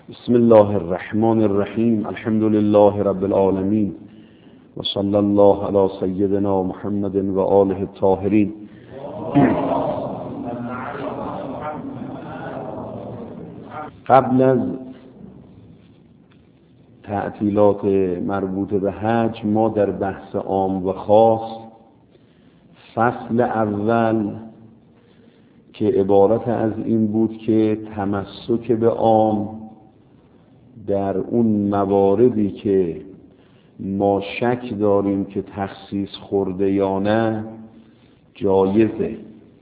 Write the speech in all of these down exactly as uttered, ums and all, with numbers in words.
بسم الله الرحمن الرحیم. الحمد لله رب العالمین و صلی الله علی سیدنا محمد و آله الطاهرین. قبل از تعطیلات مربوط به حج ما در بحث عام و خاص فصل اول که عبارت از این بود که تمسک به عام در اون مواردی که ما شک داریم که تخصیص خورده یا نه جایزه،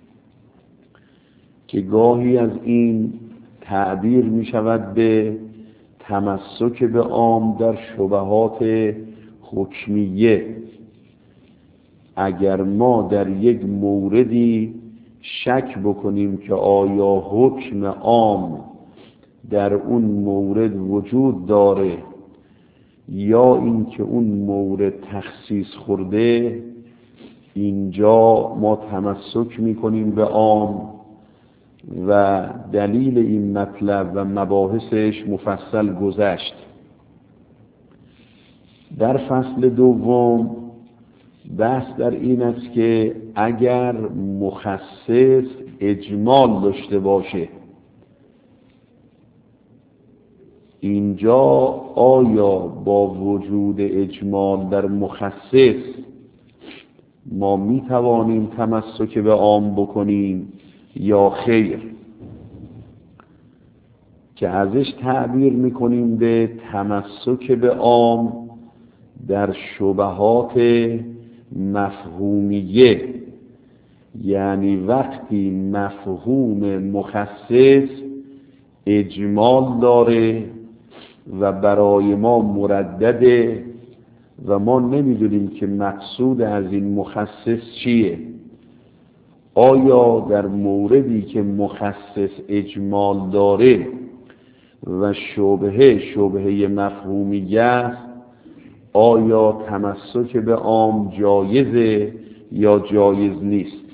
که گاهی از این تعبیر می شود به تمسک به عام در شبهات حکمیه. اگر ما در یک موردی شک بکنیم که آیا حکم عام در اون مورد وجود داره یا اینکه اون مورد تخصیص خورده، اینجا ما تمسک میکنیم به عام و دلیل این مطلب و مباحثش مفصل گذشت. در فصل دوم بحث در این است که اگر مخصص اجمال داشته باشه، اینجا آیا با وجود اجمال در مخصص ما می توانیم تمسک به عام بکنیم یا خیر؟ که ازش تعبیر می کنیم به تمسک به عام در شبهات مفهومیه، یعنی وقتی مفهوم مخصص اجمال داره و برای ما مردده و ما نمیدونیم که مقصود از این مخصص چیه. آیا در موردی که مخصص اجمال داره و شبهه شبهه مفهومیه است، آیا تمسک به عام جایزه یا جایز نیست؟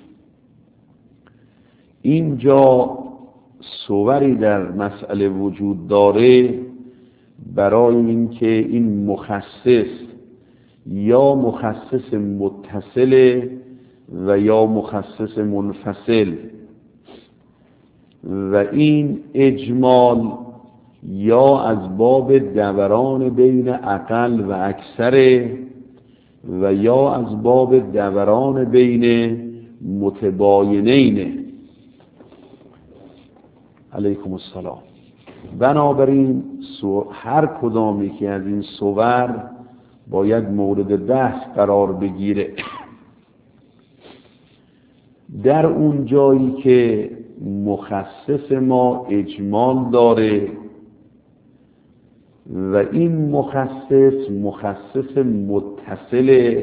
اینجا صوری در مسئله وجود داره برای اینکه این مخصص یا مخصص متصل و یا مخصص منفصل، و این اجمال یا از باب دوران بین اقل و اکثر و یا از باب دوران بین متباینین. علیکم السلام. بنابراین هر کدامی که از این صور باید مورد بحث قرار بگیره. در اون جایی که مخصص ما اجمال داره و این مخصص مخصص متصل،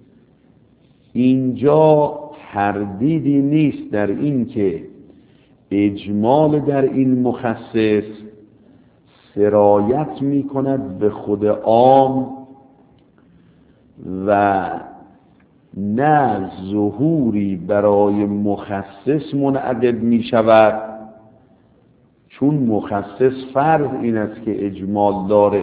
اینجا تردیدی نیست در این که اجمال در این مخصص سرایت می کند به خود عام و نه ظهوری برای مخصص منعقد می شود، چون مخصص فرض این است که اجمال داره،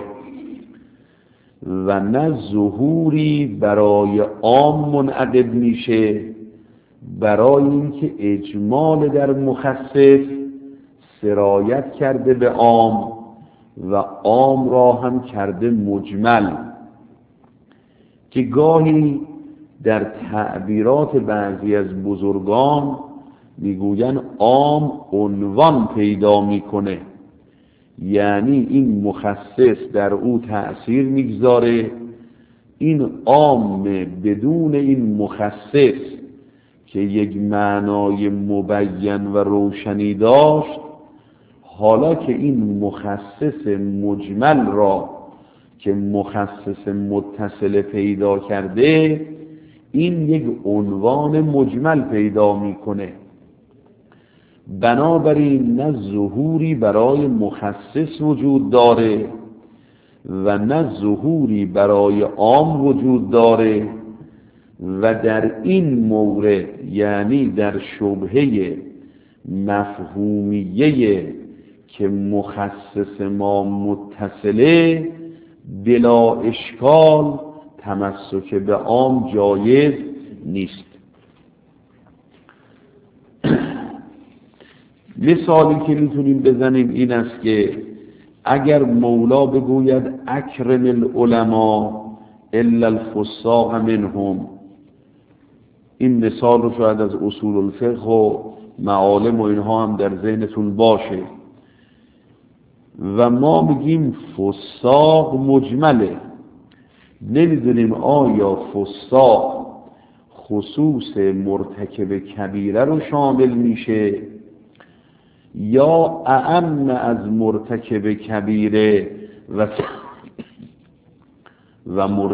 و نه ظهوری برای عام منعقد میشه برای اینکه اجمال در مخصص سرایت کرده به عام و عام را هم کرده مجمل. که گاهی در تعبیرات بعضی از بزرگان میگوین عام عنوان پیدا میکنه، یعنی این مخصص در او تأثیر میگذاره، این عام بدون این مخصص که یک معنای مبین و روشنی داشت، حالا که این مخصص مجمل را که مخصص متصل پیدا کرده، این یک عنوان مجمل پیدا میکنه. بنابراین نه ظهوری برای مخصص وجود داره و نه ظهوری برای عام وجود داره، و در این مورد یعنی در شبهه مفهومیه که مخصص ما متصله بلا اشکال تمسک به عام جایز نیست. مثالی که میتونیم بزنیم این است که اگر مولا بگوید اکرم العلماء الا الفساق منهم، این مثال رو شاید از اصول الفقه و معالم و اینها هم در ذهنتون باشه و ما میگیم فساق مجمله، نمیدونیم آیا فساق خصوص مرتکب کبیره رو شامل میشه یا اعم از مرتکب کبیره و و, مر...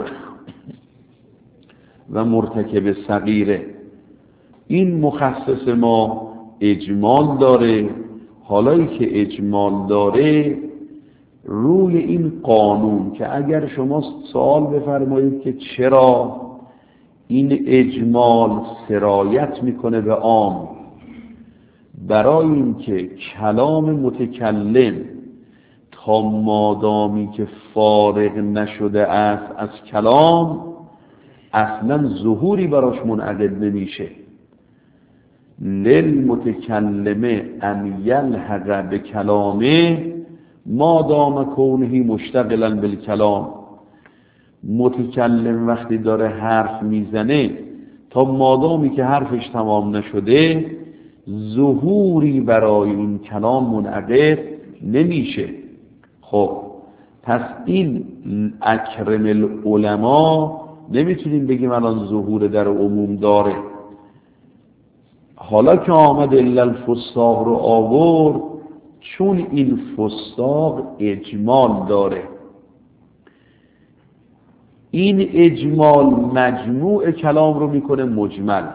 و مرتکب صغیره. این مخصص ما اجمال داره. حالایی که اجمال داره روی این قانون که اگر شما سوال بفرمایید که چرا این اجمال سرایت میکنه به عام، برای اینکه کلام متکلم تا مادامی که فارغ نشده است از کلام اصلا ظهوری براش منعقد نمیشه. للمتکلم ان یلحق به کلامه ما دام کونه مشتغلا بالکلام. متکلم وقتی داره حرف میزنه تا مادامی که حرفش تمام نشده ظهوری برای این کلام منعقد نمیشه. خب پس این اکرم العلماء نمیتونیم بگیم الان ظهور در عموم داره. حالا که آمد الا الفساق رو آورد چون این فساق اجمال داره، این اجمال مجموع کلام رو میکنه مجمل،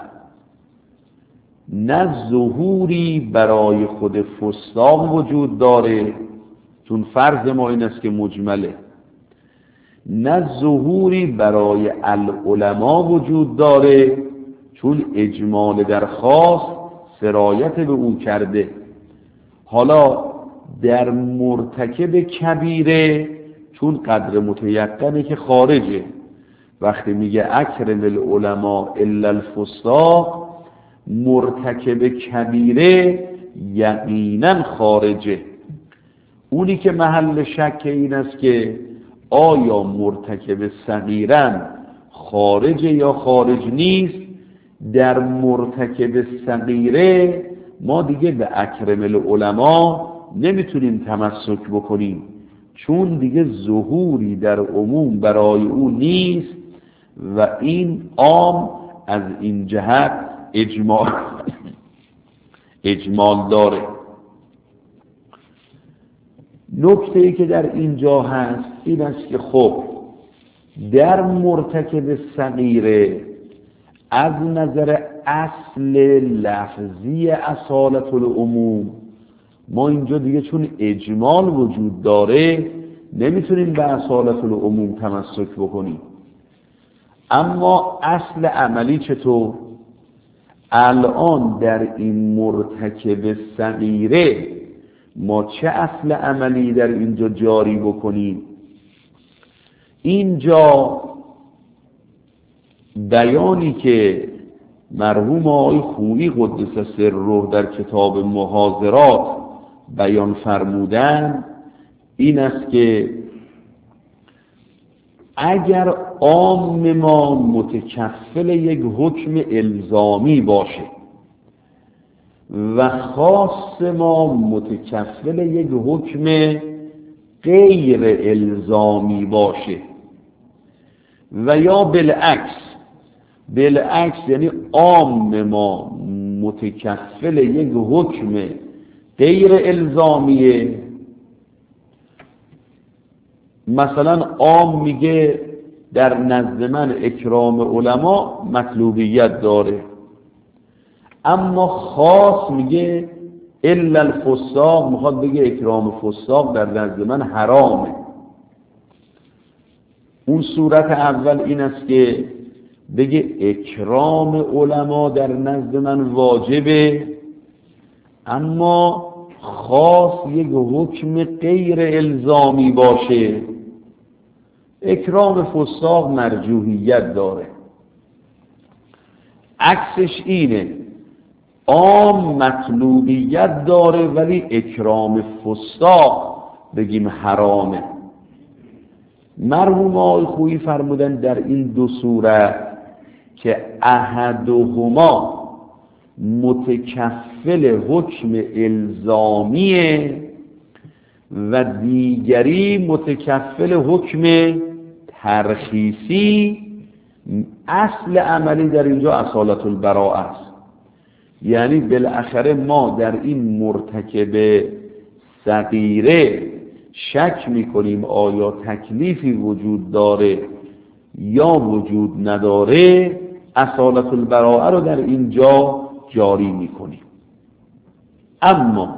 نه ظهوری برای خود فساق وجود داره چون فرض ما این است که مجمله، نه ظهوری برای العلماء وجود داره چون اجمال در خاص سرایت به او کرده. حالا در مرتکب کبیره چون قدر متیقنه که خارجه، وقتی میگه اکرم العلماء الا الفساق مرتکب کبیره یقینا خارجه. اونی که محل شک این است که آیا مرتکب صغیرن خارجه یا خارج نیست. در مرتکب صغیره ما دیگه به اکرم العلماء نمیتونیم تمسک بکنیم چون دیگه ظهوری در عموم برای او نیست و این عام از این جهت اجمال اجمال داره. نکته ای که در اینجا هست این است که خب در مرتکب صغیره از نظر اصل لفظی اصالت العموم ما اینجا دیگه چون اجمال وجود داره نمیتونیم به اصالت العموم تمسک بکنیم. اما اصل عملی چطور؟ الان در این مرتکب صغیره ما چه اصل عملی در اینجا جاری بکنیم؟ اینجا بیانی که مرحوم آقای خویی قدس سره در کتاب محاضرات بیان فرمودن این است که اگر عام ما متکفل یک حکم الزامی باشه و خاص ما متکفل یک حکم غیر الزامی باشه و یا بالعکس بالعکس یعنی عام ما متکفل یک حکم غیر الزامیه، مثلا عام میگه در نزد من اکرام علما مطلوبیت داره اما خاص میگه الا الفساق، میخواد بگه اکرام فساق در نزد من حرامه. اون صورت اول این است که بگه اکرام علما در نزد من واجبه اما خاص یک حکم غیر الزامی باشه، اکرام فساق مرجوحیت داره. عکسش اینه، عام مطلوبیت داره ولی اکرام فساق بگیم حرامه. مرحوم آقای خویی فرمودن در این دو صورت که احدهما متکفل حکم الزامیه و دیگری متکفل حکم ترخیصی. اصل عملی در اینجا اصالت البراءه است، یعنی بالاخره ما در این مرتکب صغیره شک میکنیم آیا تکلیفی وجود داره یا وجود نداره، اصالت البراءه رو در اینجا جاری میکنیم. اما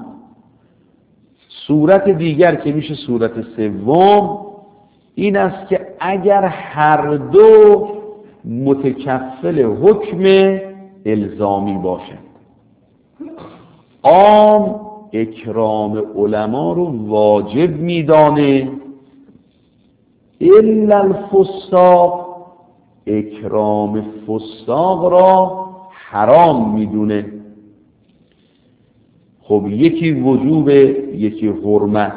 صورت دیگر که میشه صورت سوم این است که اگر هر دو متکفل حکم الزامی باشند، عام اکرام علما رو واجب میدانه، الا الفساق اکرام فساق را حرام میدونه. خب یکی وجوب یکی حرمت.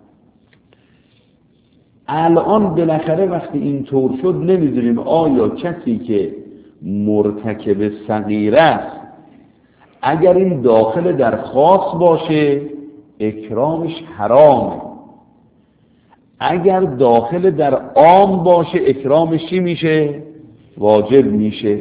الان بالاخره وقتی این طور شد نمیدونیم آیا کسی که مرتکب صغیره است اگر این داخل در خاص باشه اکرامش حرامه، اگر داخل در عام باشه اکرامش چی میشه؟ واجب میشه.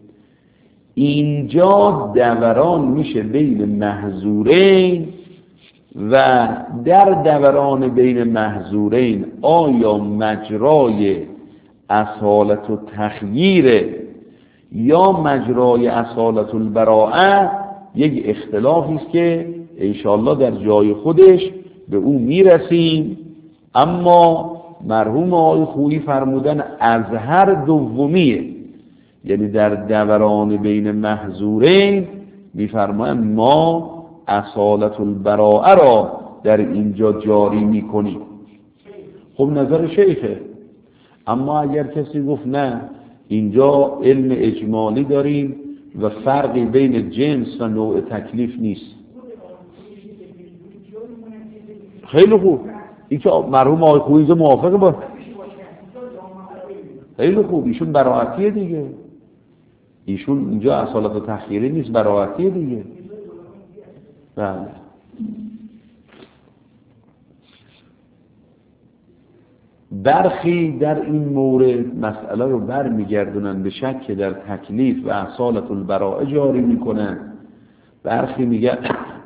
اینجا دوران میشه بین محظورین و در دوران بین محظورین آیا مجرای اصالت و تخییر یا مجرای اصالت البراءه یک اختلافی است که انشاءالله در جای خودش به او میرسیم. اما مرحوم آقای خویی فرمودن از هر دومیه، یعنی در دوران بین محظورین میفرمایند ما اصالت البراءه را در اینجا جاری میکنیم. خب نظر شیخه، اما اگر کسی گفت نه اینجا علم اجمالی داریم و فرقی بین جنس و نوع تکلیف نیست، خیلی خوب، این که مرحوم آقای خویی موافق با خیلی خوب، ایشون براءتیه دیگه، ایشون اینجا اصالت و تخییری نیست، براءتیه دیگه. بله. برخی در این مورد مسئله رو برمیگردونن به شک در تکلیف و اصالت البراءه جاری میکنن. برخی میگن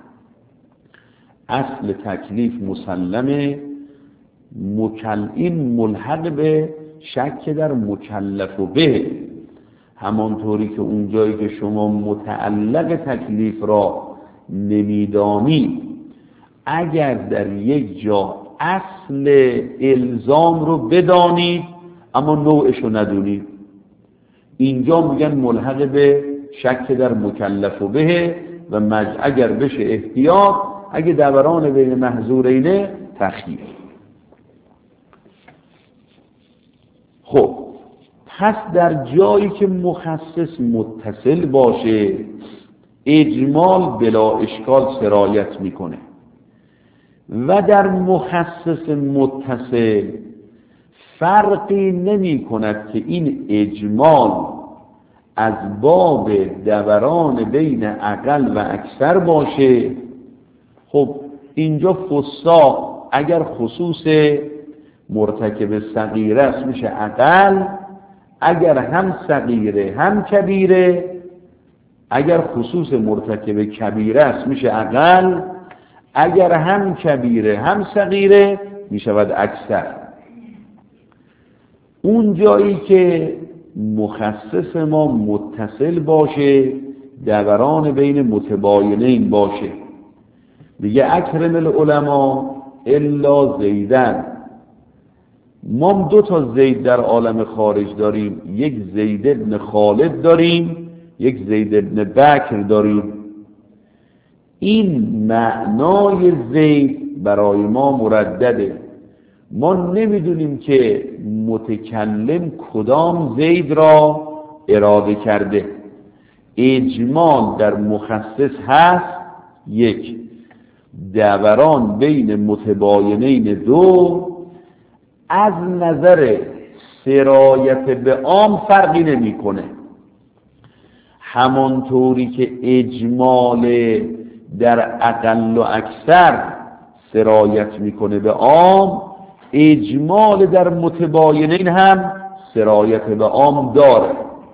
اصل تکلیف مسلمه، مکل این ملحق به شک در مکلف و به، همانطوری که اونجایی که شما متعلق تکلیف را نمیدانی اگر در یک جا اصل الزام رو بدانید اما نوعش رو ندونید، اینجا میگن ملحق به شک در مکلف و به و مج... اگر بشه احتیاط، اگه دوران بین محظورینه تخییر. خب پس در جایی که مخصص متصل باشه اجمال بلا اشکال سرایت میکنه و در مخصص متصل فرقی نمی کند که این اجمال از باب دوران بین اقل و اکثر باشه. خب اینجا فساق اگر خصوص مرتکب صغیره است میشه اقل، اگر هم صغیره هم کبیره، اگر خصوص مرتکب کبیره است میشه اقل، اگر هم کبیره هم صغیره میشود اکثر. اون جایی که مخصص ما متصل باشه دوران بین متباینین باشه، دیگه اکرم العلماء الا زیدن. ما دو تا زید در عالم خارج داریم، یک زید ابن خالد داریم، یک زید ابن بکر داریم. این معنای زید برای ما مردده. ما نمیدونیم که متکلم کدام زید را اراده کرده. اجمال در مخصص هست یک، دوران بین متباینین دو، از نظر سرایت به عام فرقی نمیکنه. همانطوری که اجمال در اقل و اکثر سرایت میکنه به عام، اجمال در متباینین هم سرایت به عام داره.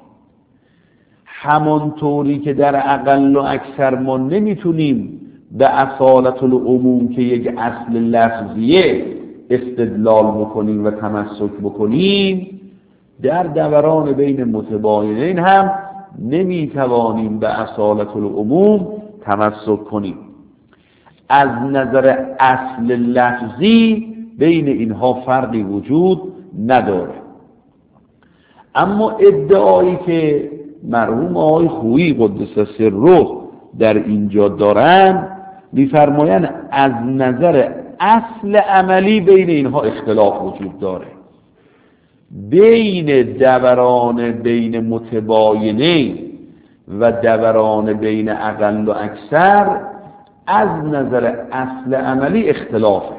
همانطوری که در اقل و اکثر ما نمیتونیم به اصالت العموم که یک اصل لفظیه استدلال بکنیم و تمسک بکنیم، در دوران بین متباینین هم نمیتوانیم به اصالت العموم تمسک کنیم. از نظر اصل لفظی بین اینها فرقی وجود نداره. اما ادعایی که مرحوم آقای خویی قدس سره در اینجا دارن، می‌فرمایند از نظر اصل عملی بین اینها اختلاف وجود داره. بین دوران بین متباینین و دوران بین اقل و اکثر از نظر اصل عملی اختلافه.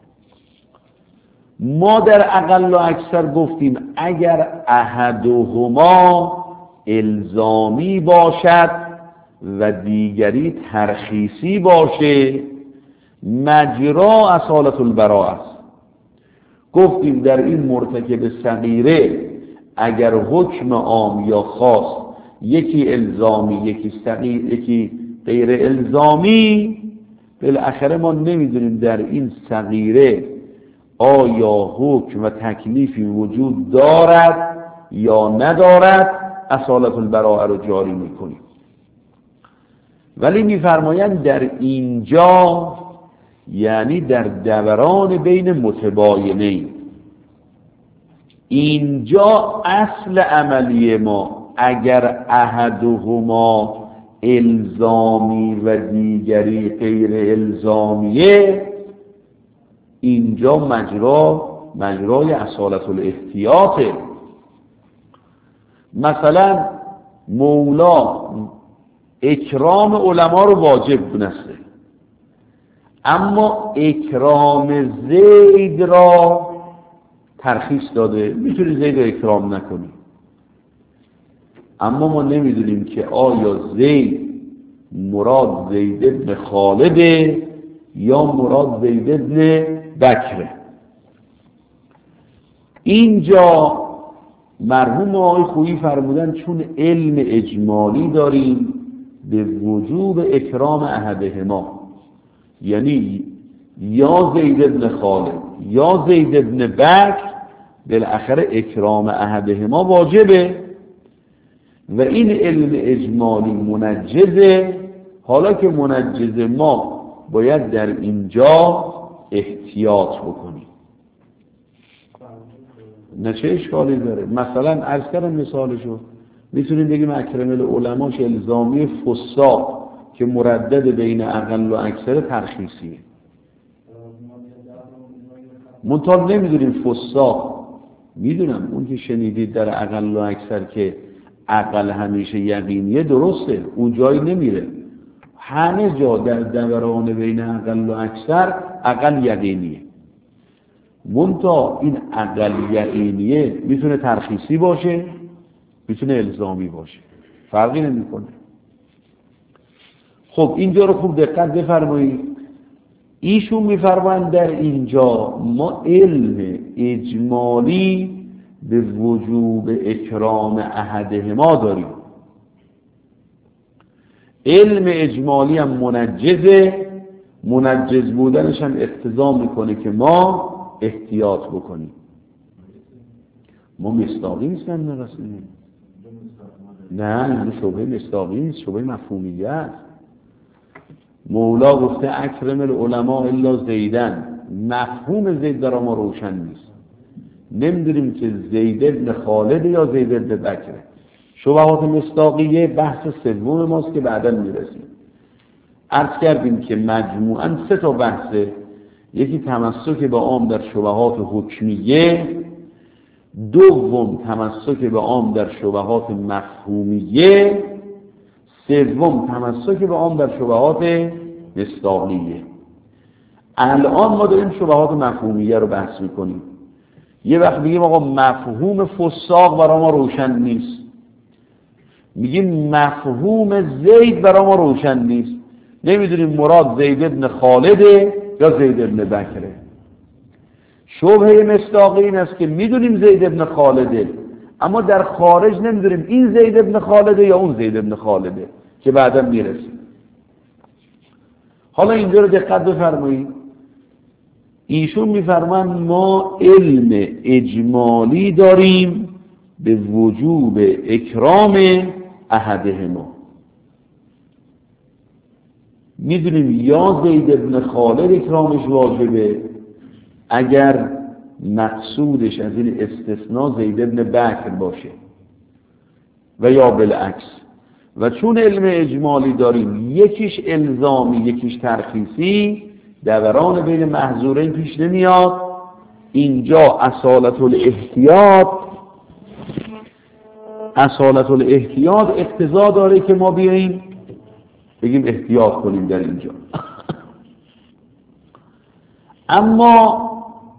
ما در اقل و اکثر گفتیم اگر احدهما الزامی باشد و دیگری ترخیصی باشه، مجرا اصالت البراء است. گفتیم در این مرتکب صغیره اگر حکم عام یا خاص یکی الزامی یکی صغیر یکی غیر الزامی، بالاخره ما نمیدونیم در این صغیره آیا حکم و تکلیفی وجود دارد یا ندارد، اصالت البراء رو جاری میکنیم. ولی میفرمایند در اینجا، یعنی در دوران بین متباینین، اینجا اصل عملی ما اگر احدهما الزامی و دیگری غیر الزامیه، اینجا مجرا مجرای اصالت الاحتیاطه. مثلا مولا اکرام علما رو واجب دونسته، اما اکرام زید را ترخیص داده، میتونی زید رو اکرام نکنی. اما ما نمیدونیم که آیا زید مراد زید ابن خالده یا مراد زید ابن بکره. اینجا مرحوم آقای خویی فرمودن چون علم اجمالی داریم به وجوب اکرام احدهما، یعنی یا زید ابن خالد یا زید ابن بکر، بالاخره اکرام احدهما واجبه و این علم اجمالی منجزه. حالا که منجزه، ما باید در اینجا احتیاط بکنیم. نه چه اشکالی داره؟ مثلا عرض کردم مثالشو، میتونیم بگیم اکرم العلماش الزامی فساق که مردد بین اقل و اکثر ترخیصیه. منطقه نمیدونیم فساق، میدونم اون که شنیدید در اقل و اکثر که اقل همیشه یقینیه، درسته، اون جایی نمیره. همه جا در دوران بین اقل و اکثر اقل یقینیه. منطقه این اقل یقینیه میتونه ترخیصی باشه، میتونه الزامی باشه، فرقی نمیکنه. خب اینجا رو خوب دقت بفرمایید. ایشون میفرمایند در اینجا ما علم اجمالی به وجوب اکرام احدهما داریم. علم اجمالی هم منجزه، منجز بودنش هم اقتضا میکنه که ما احتیاط بکنیم. ما مصداقی نیست من نرسونیم. نه این شبه مصداقی نیست، شبه مفهومیه است. مولا گفته اکرم العلماء الا زیدن، مفهوم زید در ما روشن نیست، نمیدونیم که زید ابن خالد یا زید ابن بکره. شبهات مصداقیه بحث سوم ماست که بعدا میرسیم. عرض کردیم که مجموعاً سه تا بحثه. یکی تمسک به عام در شبهات حکمیه، دوم تمسک به عام در شبهات مفهومیه، سوم تمسک به عام در شبهات مصداقیه. الان ما داریم شبهات مفهومیه رو بحث میکنیم. یه وقت میگیم آقا مفهوم فساق برای ما روشن نیست، میگیم مفهوم زید برای ما روشن نیست، نمیدونیم مراد زید ابن خالده یا زید ابن بکره. شبهه مصداقی این است که میدونیم زید ابن خالده، اما در خارج نمیدونیم این زید ابن خالده یا اون زید ابن خالده که بعدا میرسیم. حالا اینجا رو دقت بفرمایید. ایشون میفرمان ما علم اجمالی داریم به وجوب اکرام احدهما. میدونیم یا زید ابن خالد اکرامش واجبه اگر مقصودش از این استثناء زید ابن بکر باشه و یا بالعکس. و چون علم اجمالی داریم یکیش الزامی یکیش ترخیصی، دوران بین محظورین پیش نمیاد. اینجا اصالت الاحتیاط اصالت الاحتیاط اقتضا داره که ما بیاییم بگیم احتیاط کنیم در اینجا. اما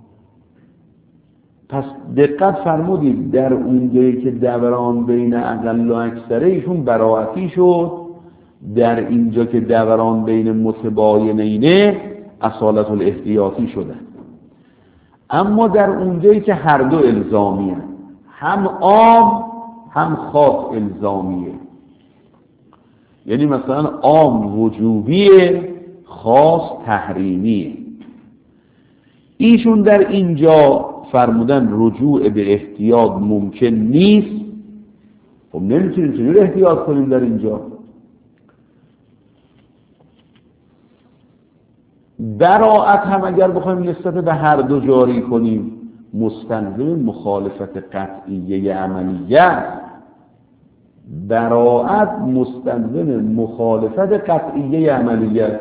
پس دقت فرمودید در اونجایی که دوران بین اقل و اکثره ایشون براعتی شد، در اینجا که دوران بین متباینینه اصالت الاحتیاطی شده. اما در اونجایی که هر دو الزامی هست، هم عام هم خاص الزامیه، یعنی مثلا عام وجوبیه خاص تحریمیه، ایشون در اینجا فرمودن رجوع به احتیاط ممکن نیست. خب نمیتونیم چجور احتیاط کنیم در اینجا؟ براعت هم اگر بخوایم نسبت به هر دو جاری کنیم مستلزم مخالفت قطعیه عملیه. براعت مستلزم مخالفت قطعیه عملیه.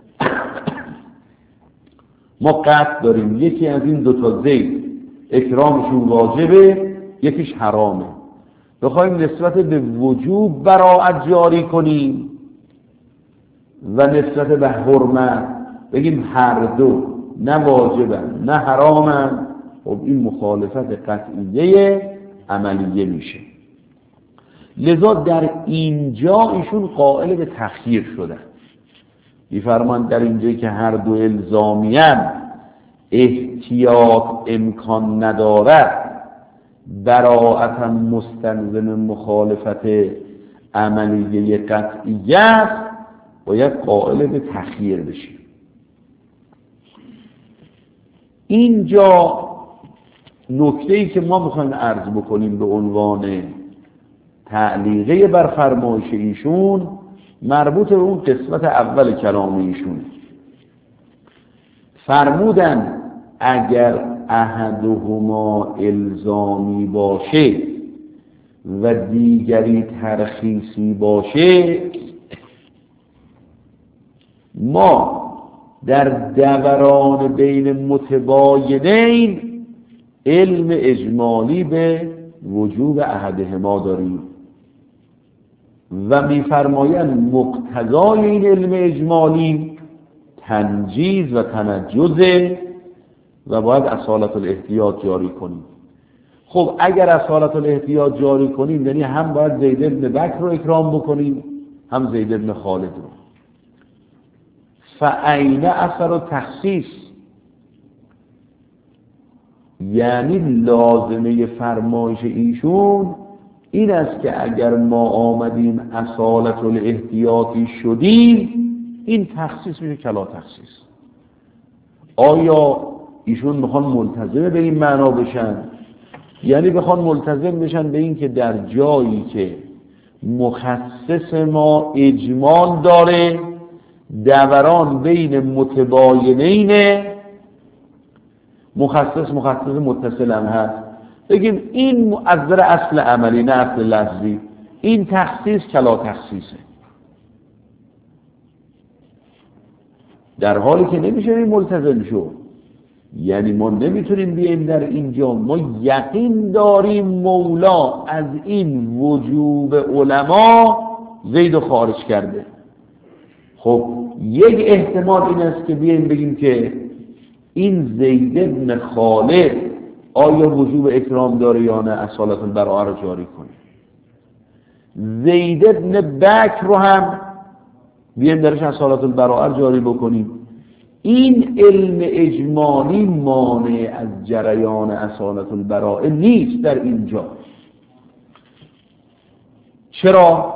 ما قطع داریم یکی از این دوتا زید اکرامشون واجبه یکیش حرامه، بخوایم نسبت به وجوب براعت جاری کنیم و نسبت به حرمت بگیم هر دو نه واجبن نه حرامن، خب این مخالفت قطعیه عملیه میشه. لذا در اینجا ایشون قائل به تخییر شدن. میفرمان در اینجایی که هر دو الزامین احتیاط امکان ندارد، براعتا مستلزم مخالفت عملیه قطعیه است، باید قائل به تخییر بشیم. اینجا نکته‌ای که ما میخوایم عرض بکنیم به عنوان تعلیقه بر فرمایش ایشون مربوط به اون قسمت اول کلام ایشون. فرمودن اگر احدهما الزامی باشه و دیگری ترخیصی باشه، ما در دوران بین متباینین علم اجمالی به وجوب احدهما داریم و میفرمایند مقتضای این علم اجمالی تنجیز و تنجزه و باید اصالت الاحتیاط جاری کنیم. خب اگر اصالت الاحتیاط جاری کنیم یعنی هم باید زید ابن بکر رو اکرام بکنیم هم زید ابن خالد رو. فعین اثر و تخصیص، یعنی لازمه فرمایش ایشون این است که اگر ما آمدیم اصالت الاحتیاطی شدیم این تخصیص میشه کلا تخصیص. آیا ایشون بخوان ملتزم به این معنا بشن؟ یعنی بخوان ملتزم بشن به این که در جایی که مخصص ما اجمال داره، دوران بین متباینین، مخصص مخصص متصل هم هست، بگیم این از نظر اصل عملی نه اصل لفظی این تخصیص کلا تخصیصه. در حالی که نمیشه این ملتزم شو. یعنی ما نمیتونیم بیاییم در اینجا ما یقین داریم مولا از این وجوب علما زید خارج کرده. خب یک احتمال این است که بیاییم بگیم که این زید بن خالد آیا وجوب اکرام داره یا نه، اصالت البراءه رو جاری کنیم. زید بن بکر رو هم بیاییم درش اصالت البراءه رو جاری بکنیم. این علم اجمالی مانع از جریان اصالت البراءه نیست در اینجا. چرا؟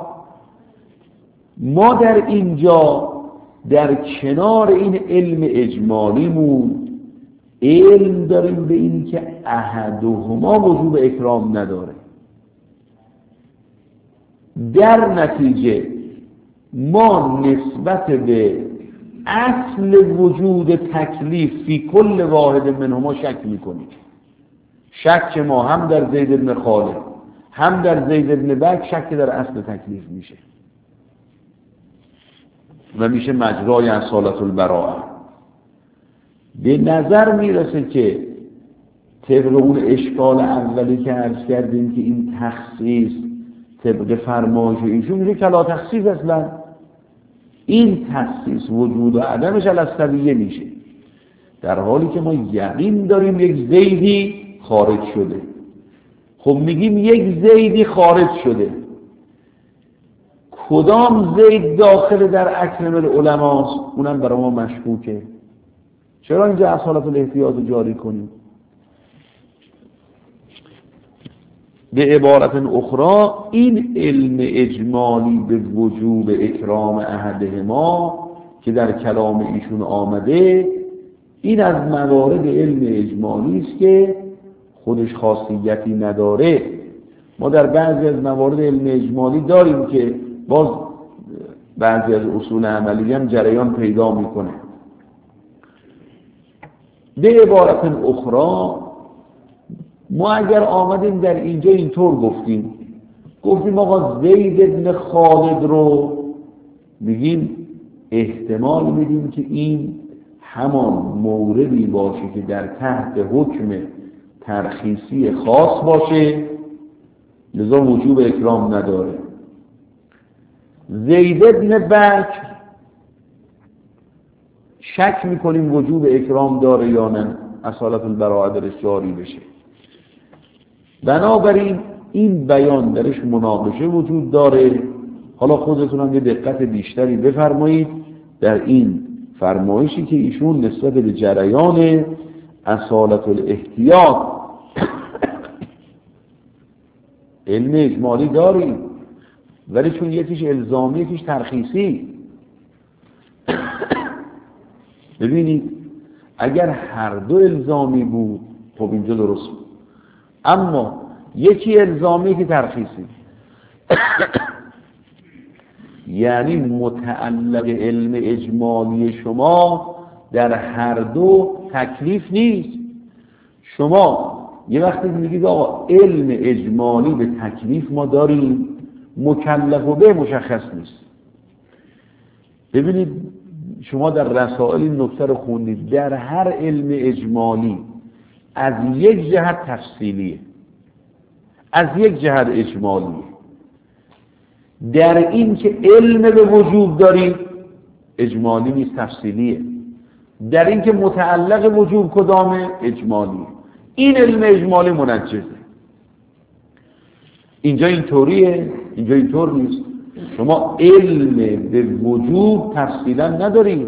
ما در اینجا در کنار این علم اجمالیمون علم داریم به این که احدهما وجوب اکرام نداره. در نتیجه ما نسبت به اصل وجود تکلیف فی کل واحد منهما شک میکنیم. شک ما هم در زید بن خالد هم در زید بن بکر شک در اصل تکلیف میشه و میشه مجرای اصالت البراءه. به نظر میرسه که طبق اون اشکال اولی که عرض کردیم که این تخصیص طبق فرمایش ایشون میشه کلا تخصیص، اصلا این تخصیص وجود و عدمش الاسطویه میشه، در حالی که ما یقین داریم یک زیدی خارج شده. خب میگیم یک زیدی خارج شده، کدام زید داخل در اکرم العلماست؟ اونم برای ما مشکوکه. چرا اینجا اصالت الاحتیاط رو جاری کنیم؟ به عبارت اخرى این علم اجمالی به وجوب اکرام احدهما که در کلام ایشون آمده، این از موارد علم اجمالی است که خودش خاصیتی نداره. ما در بعضی از موارد علم اجمالی داریم که باز بعضی از اصول عملی هم جریان پیدا میکنه. به عبارت اخرى ما اگر آمدیم در اینجا اینطور گفتیم گفتیم آقا زید بن خالد رو بگیم احتمال میدیم که این همان موردی باشه که در تحت حکم ترخیصی خاص باشه، لذا وجوب اکرام نداره. زید بن بکر شک میکنیم وجوب اکرام داره یا نه، اصالت البراءه درش جاری بشه. بنابراین این بیان درش مناقشه وجود داره. حالا خودتون هم یه دقت بیشتری بفرمایید در این فرمایشی که ایشون نسبت به جریان اصالت الاحتیاط علم اجمالی داریم، ولی چون یکیش الزامی یکیش ترخیصی. ببینید اگر هر دو الزامی بود خب اینجا درست بود، اما یکی الزامی که ترخیصی یعنی متعلق علم اجمالی شما در هر دو تکلیف نیست. شما یه وقتی میگید آقا علم اجمالی به تکلیف ما داریم، مکلف و به مشخص نیست. ببینید شما در رسائل این نکته رو خوندید، در هر علم اجمالی از یک جهت تفصیلیه، از یک جهت اجمالیه. در این که علم به وجوب دارید اجمالی نیست، تفصیلیه. در این که متعلق وجوب کدامه اجمالیه. این علم اجمالی منجزه. اینجا اینطوریه، اینجا اینطور نیست. شما علم به وجوب تفصیلا ندارید.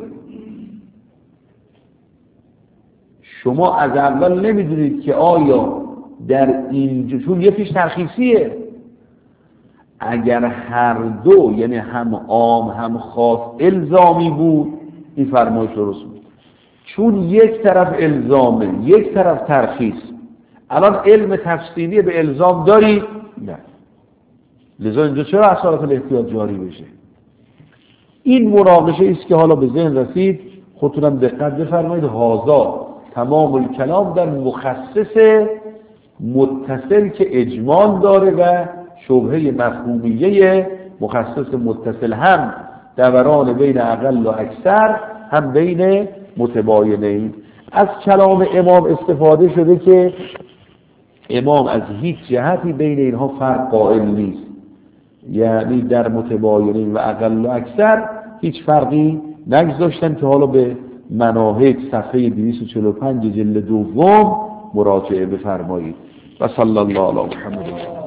شما از اول نمیدونید که آیا در اینجا، چون یکیش ترخیصیه، اگر هر دو یعنی هم عام هم خاص الزامی بود این فرمایش درست بود. چون یک طرف الزامه یک طرف ترخیص، الان علم تفصیلی به الزام دارید؟ نه. لذا اینجا چرا اصالت الاحتیاط جاری بشه؟ این مناقشه است که حالا به ذهن رسید. خودتونم دقت بفرمایید. هازا تمام الکلام در مخصص متصل که اجمال داره و شبهه مفهومیه مخصص متصل هم دوران بین اقل و اکثر هم بین متباینین. از کلام امام استفاده شده که امام از هیچ جهتی بین اینها فرق قائل نیست، یعنی در متباینین و اقل و اکثر هیچ فرقی نگذاشتن که حالا به مناهج صفحه دویست و چهل و پنج جلد دوم مراجعه بفرمایید. و صلی الله علی محمد.